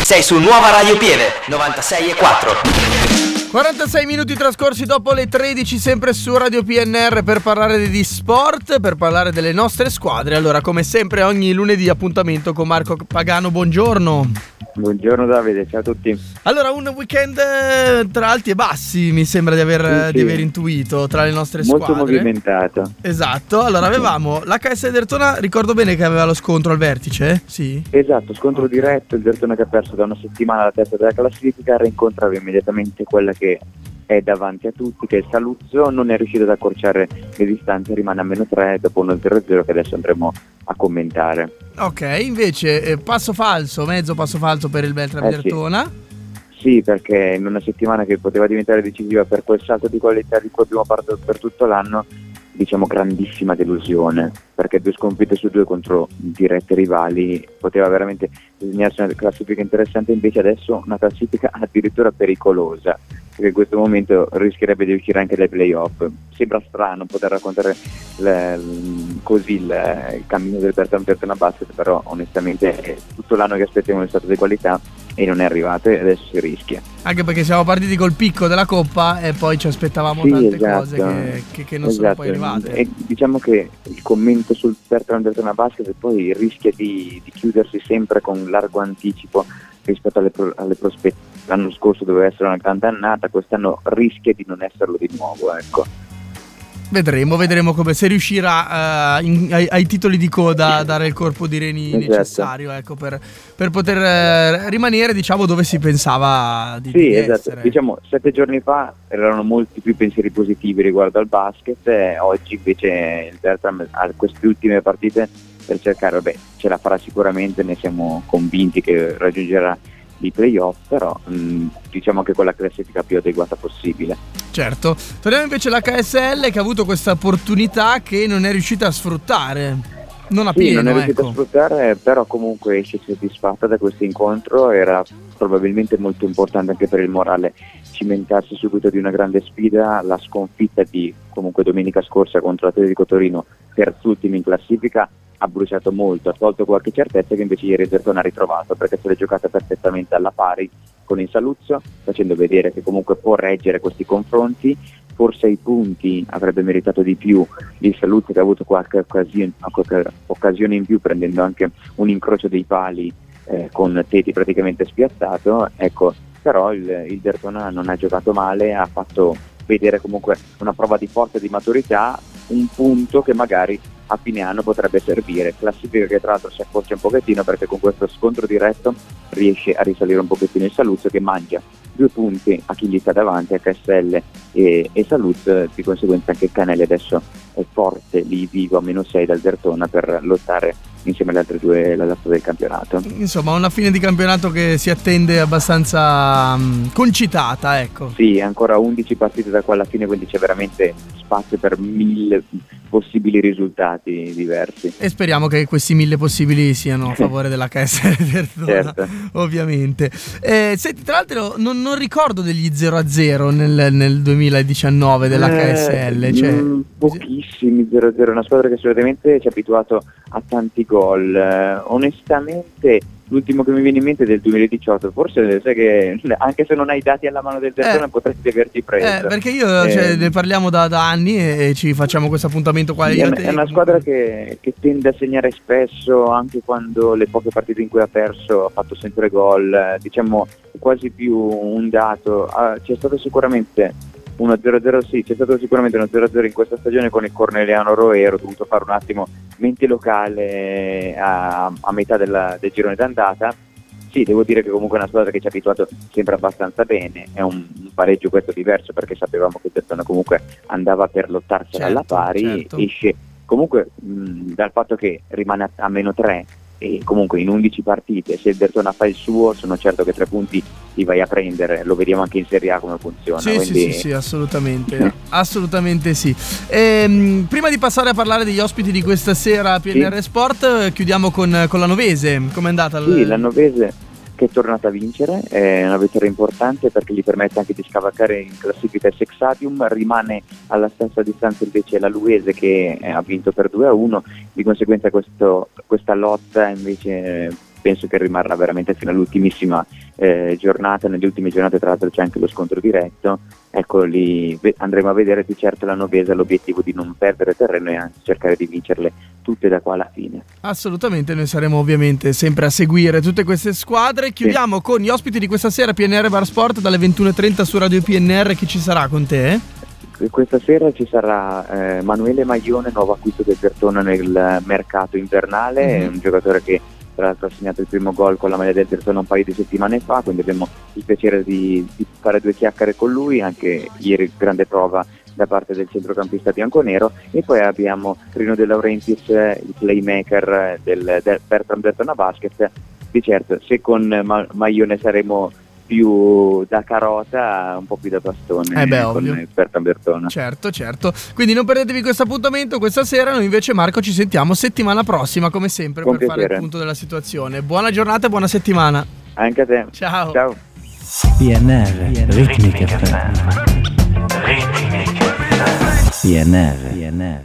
Sei su Nuova Radio Pieve 96.4. 46 minuti trascorsi dopo le 13, sempre su Radio PNR, per parlare di sport, per parlare delle nostre squadre. Allora, come sempre, ogni lunedì appuntamento con Marco Pagano. Buongiorno. Buongiorno Davide, ciao a tutti. Allora, un weekend tra alti e bassi, mi sembra di aver intuito, tra le nostre squadre. Molto movimentato. Esatto. Allora, avevamo l'HS Dertona, ricordo bene che aveva lo scontro al vertice, sì? Esatto, scontro diretto, il Dertona che ha perso da una settimana la testa della classifica rincontrava immediatamente quella che è davanti a tutti, che è il Saluzzo. Non è riuscito ad accorciare le distanze, rimane a -3 dopo uno 0-0 che adesso andremo a commentare. Ok, invece mezzo passo falso per il Beltrame Dertona. Sì, perché in una settimana che poteva diventare decisiva per quel salto di qualità di cui abbiamo parlato per tutto l'anno, diciamo grandissima delusione, perché 2 sconfitte su 2 contro dirette rivali poteva veramente disegnarsi una classifica interessante. Invece adesso una classifica addirittura pericolosa, perché in questo momento rischierebbe di uscire anche dai playoff. Sembra strano poter raccontare così il cammino del Dertona Basket, però onestamente è tutto l'anno che aspettiamo un stato di qualità e non è arrivato, e adesso si rischia. Anche perché siamo partiti col picco della Coppa e poi ci aspettavamo tante cose che non sono poi arrivate. E diciamo che il commento sul Dertona Basket poi rischia di chiudersi sempre con largo anticipo rispetto alle prospettive. L'anno scorso doveva essere una grande annata, quest'anno rischia di non esserlo di nuovo, ecco. Vedremo come, se riuscirà ai titoli di coda a dare il corpo di reni necessario, ecco, per poter rimanere, diciamo, dove si pensava di essere. Diciamo 7 giorni fa erano molti più pensieri positivi riguardo al basket, e oggi invece il Bertram ha queste ultime partite per cercare, ce la farà sicuramente, ne siamo convinti che raggiungerà di playoff, però diciamo che con la classifica più adeguata possibile. Certo. Torniamo invece all'HSL, che ha avuto questa opportunità che non è riuscita a sfruttare. Non è riuscita a sfruttare, però comunque esce soddisfatta da questo incontro. Era probabilmente molto importante anche per il morale cimentarsi subito di una grande sfida. La sconfitta di comunque domenica scorsa contro l'Atletico Torino, terzultimo in classifica, ha bruciato molto, ha tolto qualche certezza che invece ieri Dertona ha ritrovato, perché se l'è giocata perfettamente alla pari con il Saluzzo, facendo vedere che comunque può reggere questi confronti. Forse ai punti avrebbe meritato di più il Saluzzo, che ha avuto qualche occasione in più, prendendo anche un incrocio dei pali con Teti praticamente spiazzato, ecco. Però il Dertona non ha giocato male, ha fatto vedere comunque una prova di forza e di maturità, un punto che magari a fine anno potrebbe servire. Classifica che tra l'altro si accorcia un pochettino, perché con questo scontro diretto riesce a risalire un pochettino il Saluzzo, che mangia 2 punti a chi gli sta davanti, HSL e Saluzzo. Di conseguenza anche Canelli adesso è forte lì vivo a -6 dal Dertona per lottare insieme alle altre 2 la lotta del campionato. Insomma, una fine di campionato che si attende abbastanza concitata, ecco. Sì, ancora 11 partite da qua alla fine, quindi c'è veramente spazio per 1000 possibili risultati diversi. E speriamo che questi 1000 possibili siano a favore della KS Dertona, certo. Ovviamente. Senti, tra l'altro non ricordo degli 0-0 nel 2019 della KSL. Pochissimi 0-0, una squadra che solitamente ci ha abituato a tanti gol. Onestamente l'ultimo che mi viene in mente è del 2018, forse sai che anche se non hai i dati alla mano del Dertona potresti averti preso. Perché io ne parliamo da anni e ci facciamo questo appuntamento qua. È una squadra che tende a segnare spesso, anche quando le poche partite in cui ha perso ha fatto sempre gol, diciamo quasi più un dato. C'è stato sicuramente uno 0-0, sì, c'è stato sicuramente uno 0-0 in questa stagione con il Corneliano Roero. Ho dovuto fare un attimo mente locale a metà del girone d'andata. Sì, devo dire che comunque è una squadra che ci ha abituato sempre abbastanza bene. È un pareggio questo diverso, perché sapevamo che il Dertona comunque andava per lottarsela alla pari, certo. Esce comunque dal fatto che rimane a -3 e comunque in 11 partite, se il Dertona fa il suo, sono certo che 3 punti li vai a prendere. Lo vediamo anche in Serie A come funziona. Sì, quindi... sì, assolutamente. Assolutamente sì. Prima di passare a parlare degli ospiti di questa sera a PNR Sport, chiudiamo con la Novese. Com'è andata? Sì, la Novese che è tornata a vincere, è una vittoria importante perché gli permette anche di scavalcare in classifica il Sexadium. Rimane alla stessa distanza invece la Luese, che ha vinto per 2-1, di conseguenza questa lotta invece penso che rimarrà veramente fino all'ultimissima giornata. Nelle ultime giornate tra l'altro c'è anche lo scontro diretto, ecco lì andremo a vedere. Di certo la Novese ha l'obiettivo di non perdere terreno e anzi cercare di vincerle tutte da qua alla fine. Assolutamente, noi saremo ovviamente sempre a seguire tutte queste squadre. Chiudiamo con gli ospiti di questa sera, PNR Bar Sport dalle 21:30 su Radio PNR. Chi ci sarà con te? Questa sera ci sarà Manuele Maglione, nuovo acquisto del Derthona nel mercato invernale, è un giocatore che tra l'altro ha segnato il primo gol con la maglia del Derthona un paio di settimane fa, quindi abbiamo il piacere di fare due chiacchiere con lui, anche ieri grande prova da parte del centrocampista bianconero. E poi abbiamo Rino De Laurentiis, il playmaker del Bertram Derthona Basket. Di certo, se con Maglione saremo più da carota, un po' più da bastone ovvio. Con Bertram Derthona. Certo. Quindi non perdetevi questo appuntamento questa sera. Noi invece, Marco, ci sentiamo settimana prossima come sempre con per piacere. fare il punto della situazione. Buona giornata e buona settimana. Anche a te. Ciao. PNR Ritmica FM. PNR